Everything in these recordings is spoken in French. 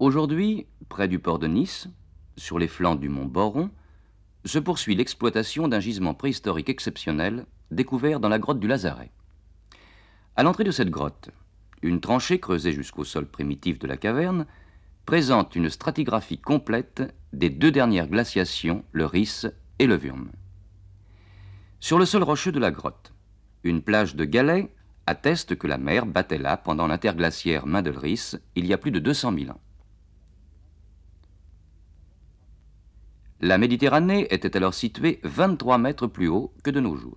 Aujourd'hui, près du port de Nice, sur les flancs du mont Boron, se poursuit l'exploitation d'un gisement préhistorique exceptionnel découvert dans la grotte du Lazaret. À l'entrée de cette grotte, une tranchée creusée jusqu'au sol primitif de la caverne présente une stratigraphie complète des deux dernières glaciations, le Rhys et le Wurm. Sur le sol rocheux de la grotte, une plage de galets atteste que la mer battait là pendant l'interglaciaire Main-de-Rhys il y a plus de 200 000 ans. La Méditerranée était alors située 23 mètres plus haut que de nos jours.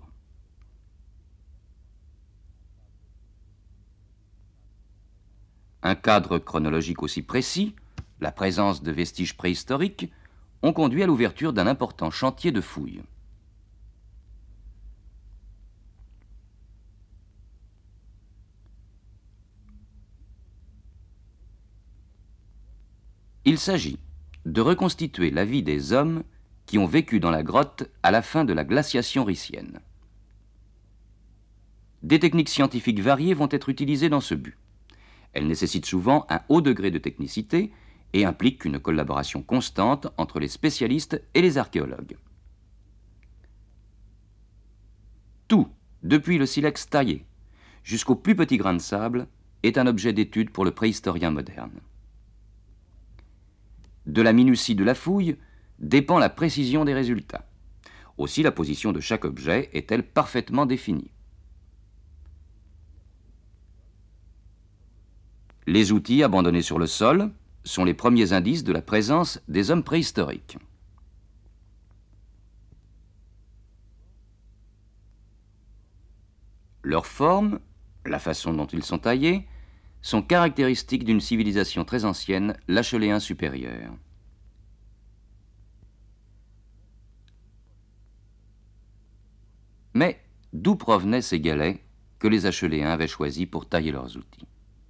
Un cadre chronologique aussi précis, la présence de vestiges préhistoriques, ont conduit à l'ouverture d'un important chantier de fouilles. Il s'agit de reconstituer la vie des hommes qui ont vécu dans la grotte à la fin de la glaciation rhyssienne. Des techniques scientifiques variées vont être utilisées dans ce but. Elles nécessitent souvent un haut degré de technicité et impliquent une collaboration constante entre les spécialistes et les archéologues. Tout, depuis le silex taillé jusqu'au plus petit grain de sable, est un objet d'étude pour le préhistorien moderne. De la minutie de la fouille dépend la précision des résultats. Aussi, la position de chaque objet est-elle parfaitement définie. Les outils abandonnés sur le sol sont les premiers indices de la présence des hommes préhistoriques. Leur forme, la façon dont ils sont taillés, sont caractéristiques d'une civilisation très ancienne, l'Acheléen supérieur. Mais d'où provenaient ces galets que les Acheléens avaient choisis pour tailler leurs outils?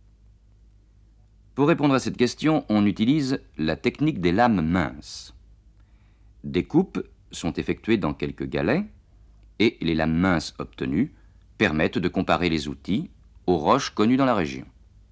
Pour répondre à cette question, on utilise la technique des lames minces. Des coupes sont effectuées dans quelques galets et les lames minces obtenues permettent de comparer les outils aux roches connues dans la région.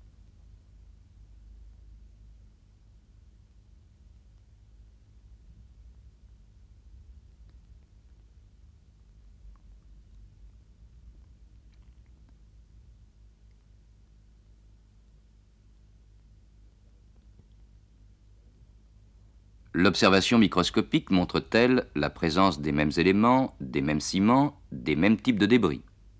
L'observation microscopique montre-t-elle la présence des mêmes éléments, des mêmes ciments, des mêmes types de débris?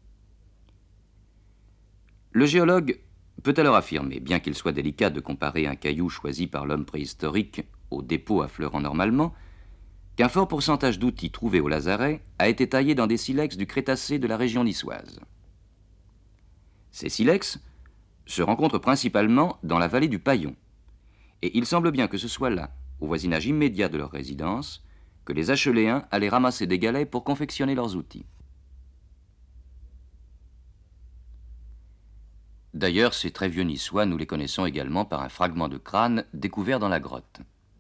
Le géologue peut alors affirmer, bien qu'il soit délicat de comparer un caillou choisi par l'homme préhistorique au dépôt affleurant normalement, qu'un fort pourcentage d'outils trouvés au Lazaret a été taillé dans des silex du Crétacé de la région niçoise. Ces silex se rencontrent principalement dans la vallée du Paillon, et il semble bien que ce soit là, au voisinage immédiat de leur résidence, que les Acheléens allaient ramasser des galets pour confectionner leurs outils. D'ailleurs, ces très vieux niçois, nous les connaissons également par un fragment de crâne découvert dans la grotte.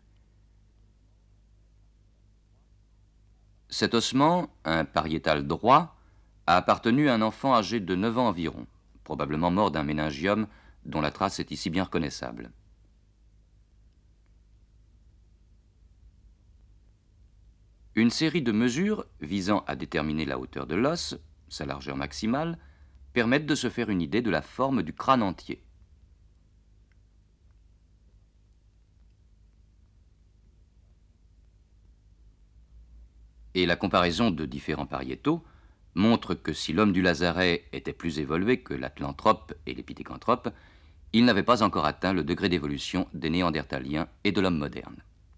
Cet ossement, un pariétal droit, a appartenu à un enfant âgé de 9 ans environ, probablement mort d'un méningiome dont la trace est ici bien reconnaissable. Une série de mesures visant à déterminer la hauteur de l'os, sa largeur maximale, permettent de se faire une idée de la forme du crâne entier. Et la comparaison de différents pariétaux montre que si l'homme du Lazaret était plus évolué que l'atlanthrope et les pithecanthropes, il n'avait pas encore atteint le degré d'évolution des néandertaliens et de l'homme moderne.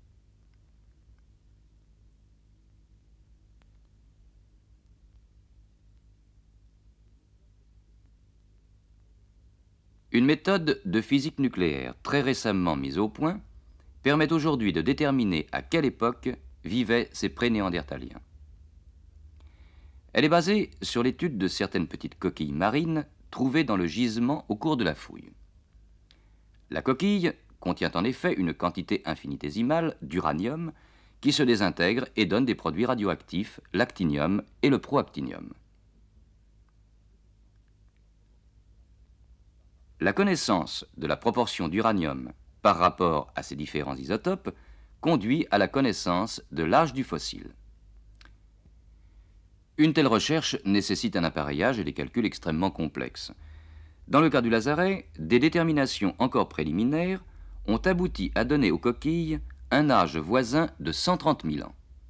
Une méthode de physique nucléaire très récemment mise au point permet aujourd'hui de déterminer à quelle époque vivaient ces pré-néandertaliens. Elle est basée sur l'étude de certaines petites coquilles marines trouvées dans le gisement au cours de la fouille. La coquille contient en effet une quantité infinitésimale d'uranium qui se désintègre et donne des produits radioactifs, l'actinium et le proactinium. La connaissance de la proportion d'uranium par rapport à ces différents isotopes conduit à la connaissance de l'âge du fossile. Une telle recherche nécessite un appareillage et des calculs extrêmement complexes. Dans le cas du lazaret, des déterminations encore préliminaires ont abouti à donner aux coquilles un âge voisin de 130 000 ans.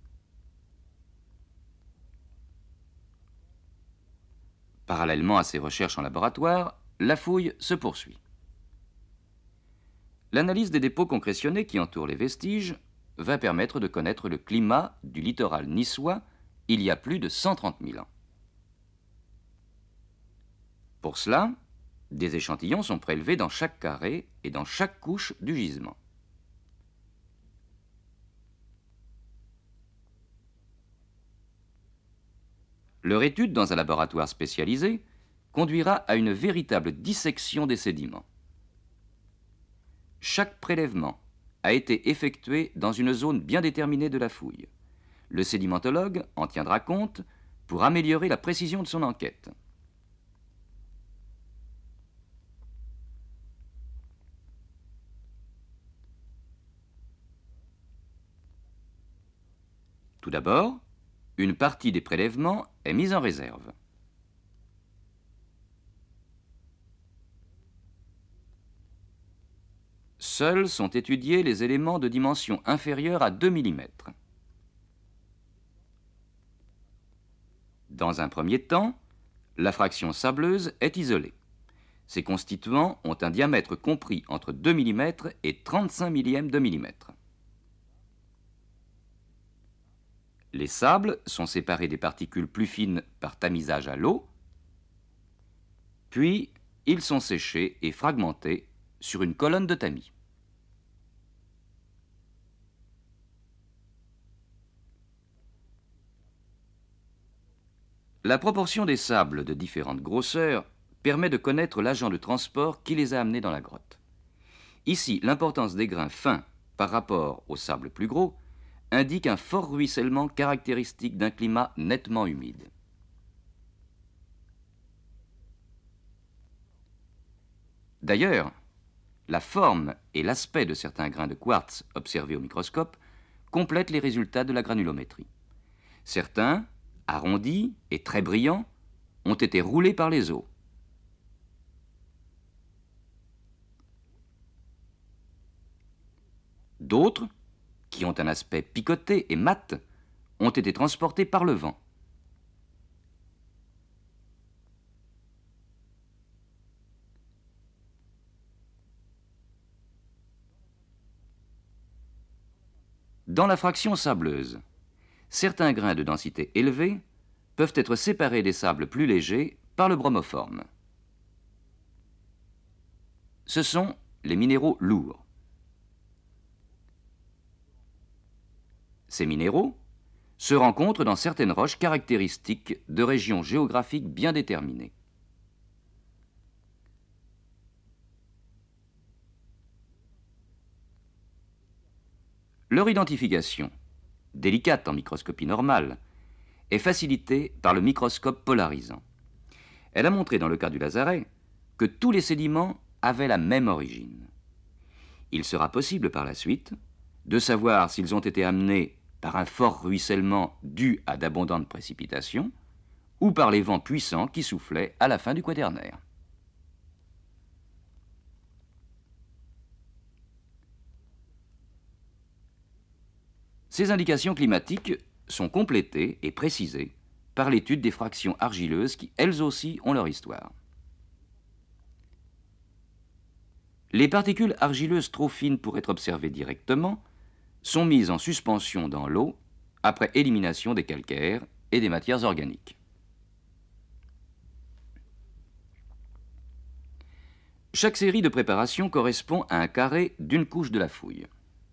Parallèlement à ces recherches en laboratoire, la fouille se poursuit. L'analyse des dépôts concrétionnés qui entourent les vestiges va permettre de connaître le climat du littoral niçois il y a plus de 130 000 ans. Pour cela, des échantillons sont prélevés dans chaque carré et dans chaque couche du gisement. Leur étude dans un laboratoire spécialisé conduira à une véritable dissection des sédiments. Chaque prélèvement a été effectué dans une zone bien déterminée de la fouille. Le sédimentologue en tiendra compte pour améliorer la précision de son enquête. Tout d'abord, une partie des prélèvements est mise en réserve. Seuls sont étudiés les éléments de dimension inférieure à 2 mm. Dans un premier temps, la fraction sableuse est isolée. Ses constituants ont un diamètre compris entre 2 mm et 35 millièmes de millimètre. Les sables sont séparés des particules plus fines par tamisage à l'eau, puis ils sont séchés et fragmentés sur une colonne de tamis. La proportion des sables de différentes grosseurs permet de connaître l'agent de transport qui les a amenés dans la grotte. Ici, l'importance des grains fins par rapport aux sables plus gros indique un fort ruissellement caractéristique d'un climat nettement humide. D'ailleurs, la forme et l'aspect de certains grains de quartz observés au microscope complètent les résultats de la granulométrie. Certains, arrondis et très brillants, ont été roulés par les eaux. D'autres, qui ont un aspect picoté et mat, ont été transportés par le vent. Dans la fraction sableuse, certains grains de densité élevée peuvent être séparés des sables plus légers par le bromoforme. Ce sont les minéraux lourds. Ces minéraux se rencontrent dans certaines roches caractéristiques de régions géographiques bien déterminées. Leur identification, délicate en microscopie normale, est facilitée par le microscope polarisant. Elle a montré dans le cas du lazaret que tous les sédiments avaient la même origine. Il sera possible par la suite de savoir s'ils ont été amenés par un fort ruissellement dû à d'abondantes précipitations ou par les vents puissants qui soufflaient à la fin du Quaternaire. Ces indications climatiques sont complétées et précisées par l'étude des fractions argileuses qui, elles aussi, ont leur histoire. Les particules argileuses trop fines pour être observées directement sont mises en suspension dans l'eau après élimination des calcaires et des matières organiques. Chaque série de préparations correspond à un carré d'une couche de la fouille.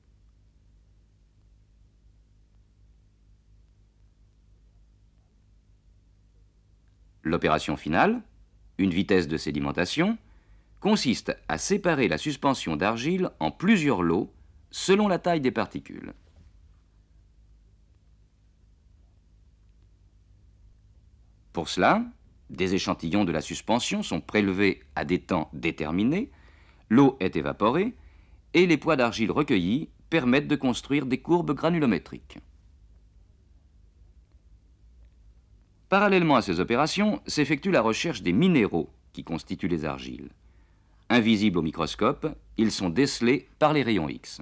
L'opération finale, une vitesse de sédimentation, consiste à séparer la suspension d'argile en plusieurs lots selon la taille des particules. Pour cela, des échantillons de la suspension sont prélevés à des temps déterminés, l'eau est évaporée et les poids d'argile recueillis permettent de construire des courbes granulométriques. Parallèlement à ces opérations, s'effectue la recherche des minéraux qui constituent les argiles. Invisibles au microscope, ils sont décelés par les rayons X.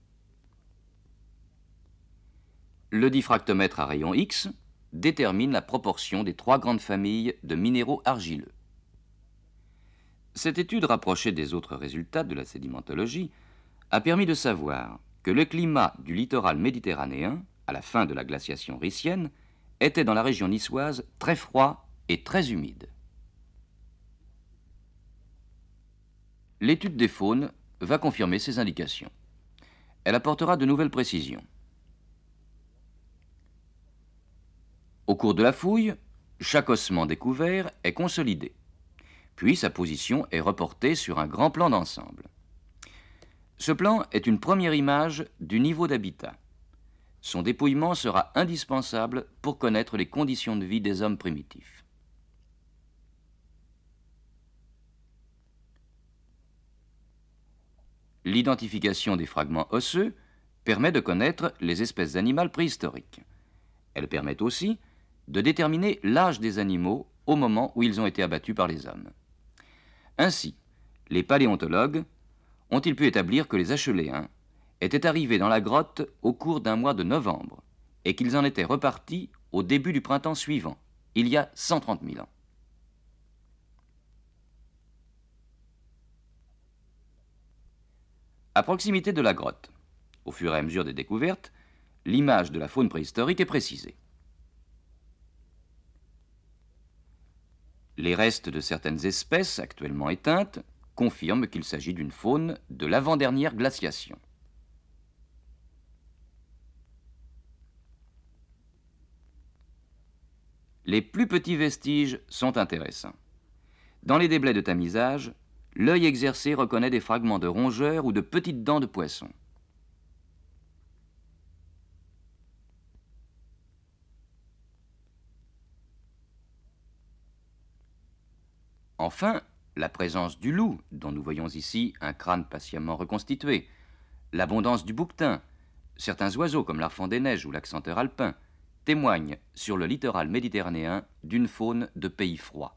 Le diffractomètre à rayons X détermine la proportion des 3 grandes familles de minéraux argileux. Cette étude rapprochée des autres résultats de la sédimentologie a permis de savoir que le climat du littoral méditerranéen, à la fin de la glaciation rissienne, était dans la région niçoise très froid et très humide. L'étude des faunes va confirmer ces indications. Elle apportera de nouvelles précisions. Au cours de la fouille, chaque ossement découvert est consolidé, puis sa position est reportée sur un grand plan d'ensemble. Ce plan est une première image du niveau d'habitat. Son dépouillement sera indispensable pour connaître les conditions de vie des hommes primitifs. L'identification des fragments osseux permet de connaître les espèces animales préhistoriques. Elle permet aussi de déterminer l'âge des animaux au moment où ils ont été abattus par les hommes. Ainsi, les paléontologues ont-ils pu établir que les Acheléens étaient arrivés dans la grotte au cours d'un mois de novembre et qu'ils en étaient repartis au début du printemps suivant, il y a 130 000 ans. À proximité de la grotte, au fur et à mesure des découvertes, l'image de la faune préhistorique est précisée. Les restes de certaines espèces actuellement éteintes confirment qu'il s'agit d'une faune de l'avant-dernière glaciation. Les plus petits vestiges sont intéressants. Dans les déblais de tamisage, l'œil exercé reconnaît des fragments de rongeurs ou de petites dents de poisson. Enfin, la présence du loup, dont nous voyons ici un crâne patiemment reconstitué, l'abondance du bouquetin, certains oiseaux comme l'arfan des neiges ou l'accenteur alpin, témoignent sur le littoral méditerranéen d'une faune de pays froids.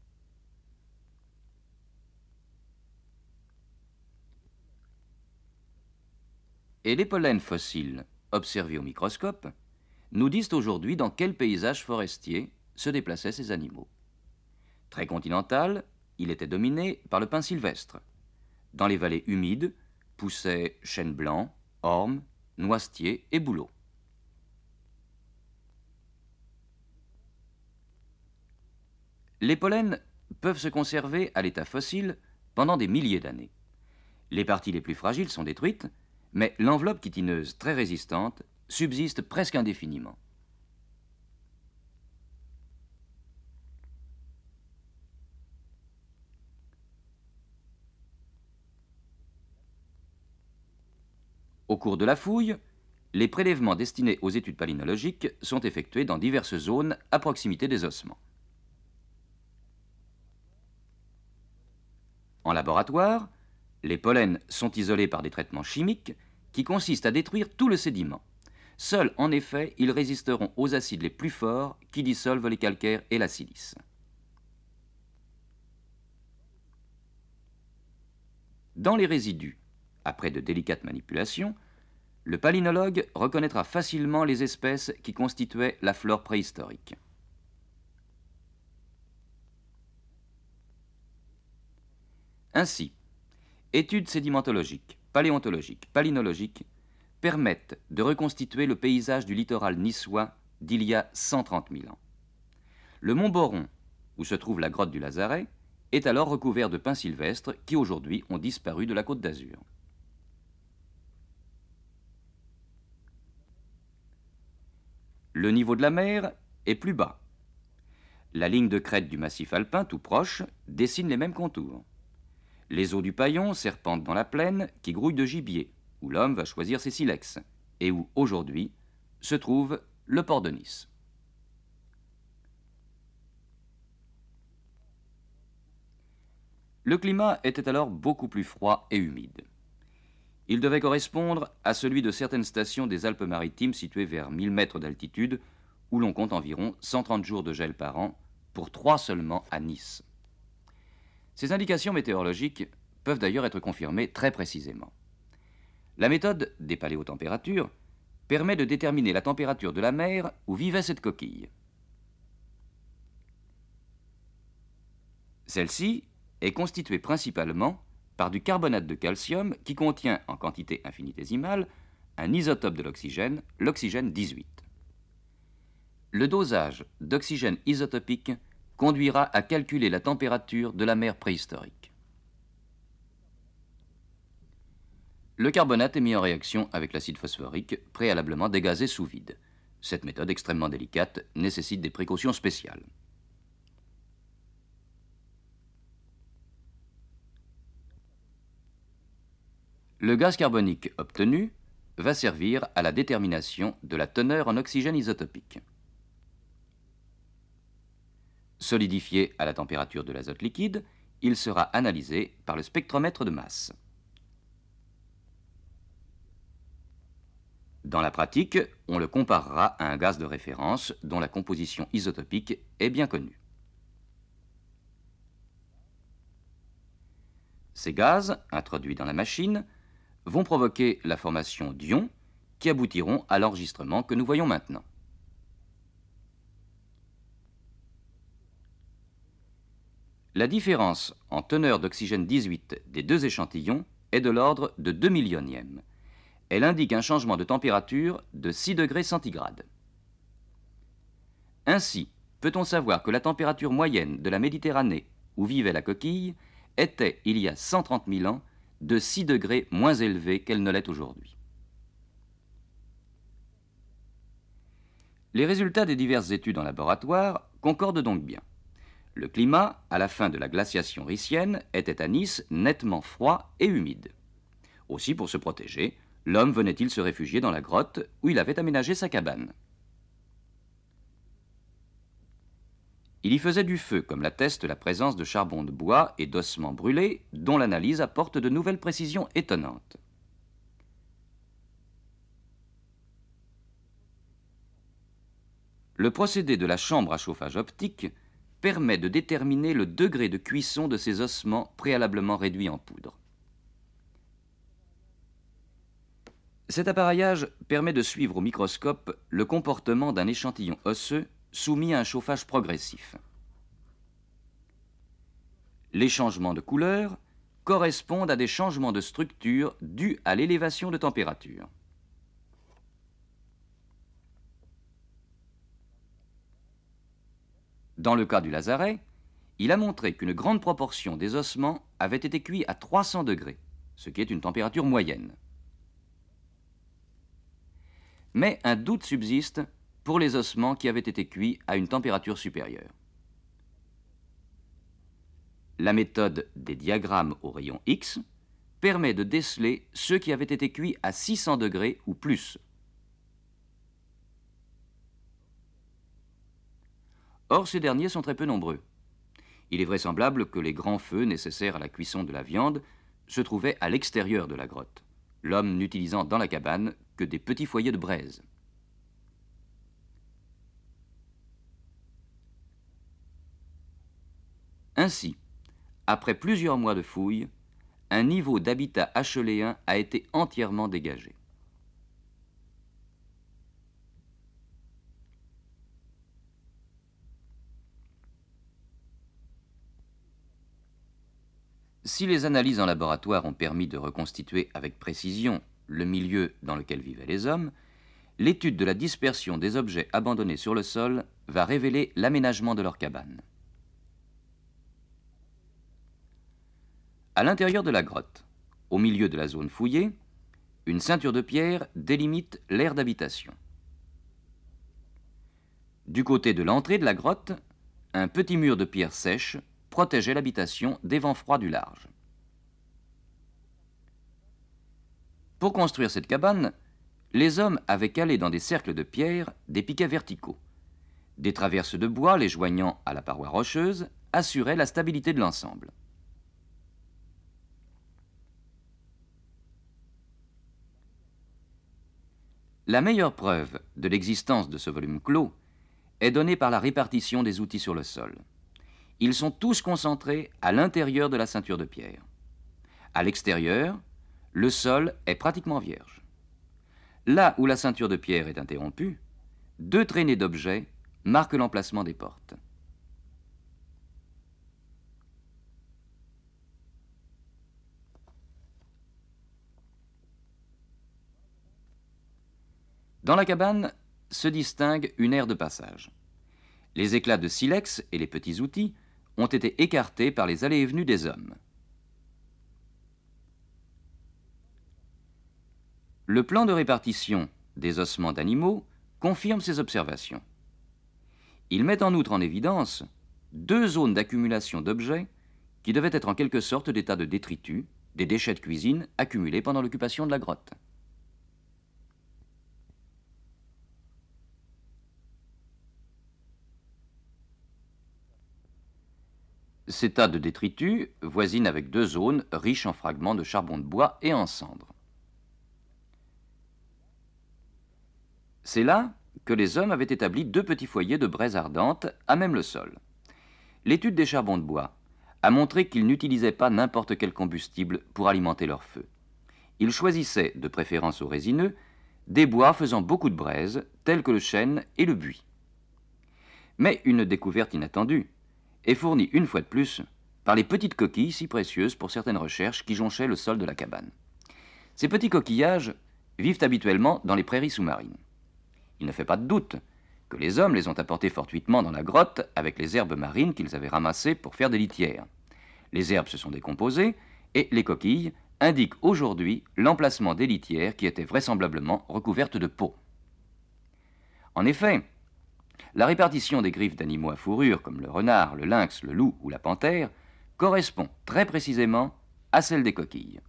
Et les pollens fossiles observés au microscope nous disent aujourd'hui dans quel paysage forestier se déplaçaient ces animaux. Très continental, il était dominé par le pin sylvestre. Dans les vallées humides poussaient chênes blancs, ormes, noisetiers et bouleaux. Les pollens peuvent se conserver à l'état fossile pendant des milliers d'années. Les parties les plus fragiles sont détruites, mais l'enveloppe chitineuse très résistante subsiste presque indéfiniment. Au cours de la fouille, les prélèvements destinés aux études palynologiques sont effectués dans diverses zones à proximité des ossements. En laboratoire, les pollens sont isolés par des traitements chimiques qui consistent à détruire tout le sédiment. Seuls, en effet, ils résisteront aux acides les plus forts qui dissolvent les calcaires et la silice. Dans les résidus, après de délicates manipulations, le palynologue reconnaîtra facilement les espèces qui constituaient la flore préhistorique. Ainsi, études sédimentologiques, paléontologiques, palynologiques permettent de reconstituer le paysage du littoral niçois d'il y a 130 000 ans. Le mont Boron, où se trouve la grotte du Lazaret, est alors recouvert de pins sylvestres qui aujourd'hui ont disparu de la Côte d'Azur. Le niveau de la mer est plus bas. La ligne de crête du massif alpin, tout proche, dessine les mêmes contours. Les eaux du Paillon serpentent dans la plaine qui grouille de gibier, où l'homme va choisir ses silex, et où, aujourd'hui, se trouve le port de Nice. Le climat était alors beaucoup plus froid et humide. Il devait correspondre à celui de certaines stations des Alpes-Maritimes situées vers 1000 mètres d'altitude, où l'on compte environ 130 jours de gel par an, pour 3 seulement à Nice. Ces indications météorologiques peuvent d'ailleurs être confirmées très précisément. La méthode des paléotempératures permet de déterminer la température de la mer où vivait cette coquille. Celle-ci est constituée principalement par du carbonate de calcium qui contient en quantité infinitésimale un isotope de l'oxygène, l'oxygène 18. Le dosage d'oxygène isotopique conduira à calculer la température de la mer préhistorique. Le carbonate est mis en réaction avec l'acide phosphorique, préalablement dégazé sous vide. Cette méthode extrêmement délicate nécessite des précautions spéciales. Le gaz carbonique obtenu va servir à la détermination de la teneur en oxygène isotopique. Solidifié à la température de l'azote liquide, il sera analysé par le spectromètre de masse. Dans la pratique, on le comparera à un gaz de référence dont la composition isotopique est bien connue. Ces gaz, introduits dans la machine, vont provoquer la formation d'ions qui aboutiront à l'enregistrement que nous voyons maintenant. La différence en teneur d'oxygène 18 des deux échantillons est de l'ordre de 2 millionièmes. Elle indique un changement de température de 6 degrés centigrades. Ainsi, peut-on savoir que la température moyenne de la Méditerranée, où vivait la coquille, était, il y a 130 000 ans, de 6 degrés moins élevée qu'elle ne l'est aujourd'hui. Les résultats des diverses études en laboratoire concordent donc bien. Le climat, à la fin de la glaciation rissienne, était à Nice nettement froid et humide. Aussi, pour se protéger, l'homme venait-il se réfugier dans la grotte où il avait aménagé sa cabane. Il y faisait du feu, comme l'atteste la présence de charbon de bois et d'ossements brûlés, dont l'analyse apporte de nouvelles précisions étonnantes. Le procédé de la chambre à chauffage optique permet de déterminer le degré de cuisson de ces ossements préalablement réduits en poudre. Cet appareillage permet de suivre au microscope le comportement d'un échantillon osseux soumis à un chauffage progressif. Les changements de couleur correspondent à des changements de structure dus à l'élévation de température. Dans le cas du lazaret, il a montré qu'une grande proportion des ossements avait été cuits à 300 degrés, ce qui est une température moyenne. Mais un doute subsiste pour les ossements qui avaient été cuits à une température supérieure. La méthode des diagrammes au rayon X permet de déceler ceux qui avaient été cuits à 600 degrés ou plus. Or, ces derniers sont très peu nombreux. Il est vraisemblable que les grands feux nécessaires à la cuisson de la viande se trouvaient à l'extérieur de la grotte, l'homme n'utilisant dans la cabane que des petits foyers de braise. Ainsi, après plusieurs mois de fouilles, un niveau d'habitat acheléen a été entièrement dégagé. Si les analyses en laboratoire ont permis de reconstituer avec précision le milieu dans lequel vivaient les hommes, l'étude de la dispersion des objets abandonnés sur le sol va révéler l'aménagement de leur cabane. À l'intérieur de la grotte, au milieu de la zone fouillée, une ceinture de pierre délimite l'aire d'habitation. Du côté de l'entrée de la grotte, un petit mur de pierre sèche protégeait l'habitation des vents froids du large. Pour construire cette cabane, les hommes avaient calé dans des cercles de pierre des piquets verticaux. Des traverses de bois les joignant à la paroi rocheuse assuraient la stabilité de l'ensemble. La meilleure preuve de l'existence de ce volume clos est donnée par la répartition des outils sur le sol. Ils sont tous concentrés à l'intérieur de la ceinture de pierre. À l'extérieur, le sol est pratiquement vierge. Là où la ceinture de pierre est interrompue, 2 traînées d'objets marquent l'emplacement des portes. Dans la cabane se distingue une aire de passage. Les éclats de silex et les petits outils ont été écartés par les allées et venues des hommes. Le plan de répartition des ossements d'animaux confirme ces observations. Il met en outre en évidence 2 zones d'accumulation d'objets qui devaient être en quelque sorte des tas de détritus, des déchets de cuisine accumulés pendant l'occupation de la grotte. Ces tas de détritus voisinent avec 2 zones riches en fragments de charbon de bois et en cendres. C'est là que les hommes avaient établi 2 petits foyers de braises ardentes à même le sol. L'étude des charbons de bois a montré qu'ils n'utilisaient pas n'importe quel combustible pour alimenter leur feu. Ils choisissaient, de préférence aux résineux, des bois faisant beaucoup de braise, tels que le chêne et le buis. Mais une découverte inattendue est fournie une fois de plus par les petites coquilles si précieuses pour certaines recherches qui jonchaient le sol de la cabane. Ces petits coquillages vivent habituellement dans les prairies sous-marines. Il ne fait pas de doute que les hommes les ont apportés fortuitement dans la grotte avec les herbes marines qu'ils avaient ramassées pour faire des litières. Les herbes se sont décomposées et les coquilles indiquent aujourd'hui l'emplacement des litières qui étaient vraisemblablement recouvertes de peau. En effet, la répartition des griffes d'animaux à fourrure comme le renard, le lynx, le loup ou la panthère correspond très précisément à celle des coquilles.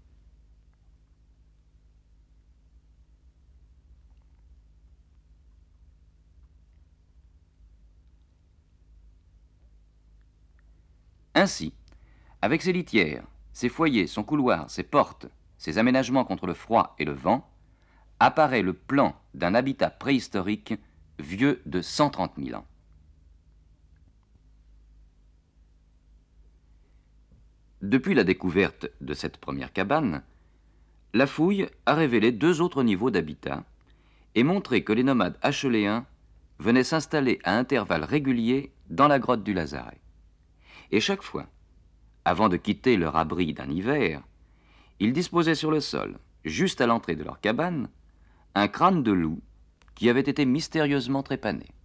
Ainsi, avec ses litières, ses foyers, son couloir, ses portes, ses aménagements contre le froid et le vent, apparaît le plan d'un habitat préhistorique vieux de 130 000 ans. Depuis la découverte de cette première cabane, la fouille a révélé 2 autres niveaux d'habitat et montré que les nomades acheléens venaient s'installer à intervalles réguliers dans la grotte du Lazaret. Et chaque fois, avant de quitter leur abri d'un hiver, ils disposaient sur le sol, juste à l'entrée de leur cabane, un crâne de loup qui avait été mystérieusement trépané.